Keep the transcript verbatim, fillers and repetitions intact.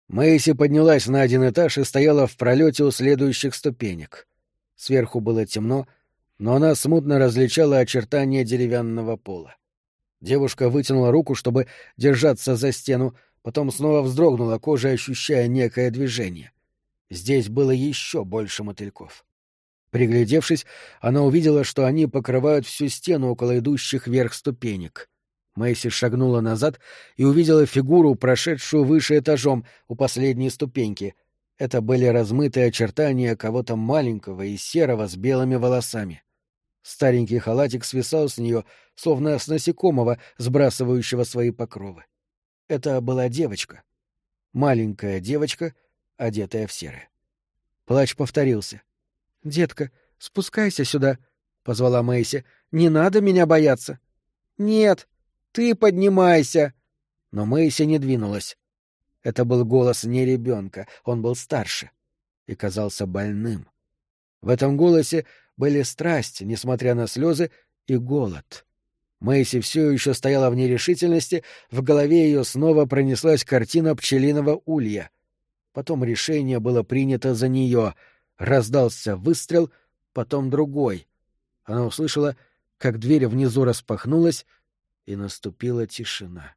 Мэйси поднялась на один этаж и стояла в пролете у следующих ступенек. Сверху было темно, но она смутно различала очертания деревянного пола. Девушка вытянула руку, чтобы держаться за стену, потом снова вздрогнула кожей, ощущая некое движение. Здесь было еще больше мотыльков. Приглядевшись, она увидела, что они покрывают всю стену около идущих вверх ступенек. Мэйси шагнула назад и увидела фигуру, прошедшую выше этажом, у последней ступеньки. Это были размытые очертания кого-то маленького и серого с белыми волосами. Старенький халатик свисал с нее, словно с насекомого, сбрасывающего свои покровы. Это была девочка. Маленькая девочка, одетая в серое. Плач повторился. «Детка, спускайся сюда», — позвала Мэйси. «Не надо меня бояться». «Нет, ты поднимайся». Но Мэйси не двинулась. Это был голос не ребенка, он был старше и казался больным. В этом голосе были страсть, несмотря на слезы, и голод. Мэйси все еще стояла в нерешительности, в голове ее снова пронеслась картина пчелиного улья. Потом решение было принято за нее. Раздался выстрел, потом другой. Она услышала, как дверь внизу распахнулась, и наступила тишина.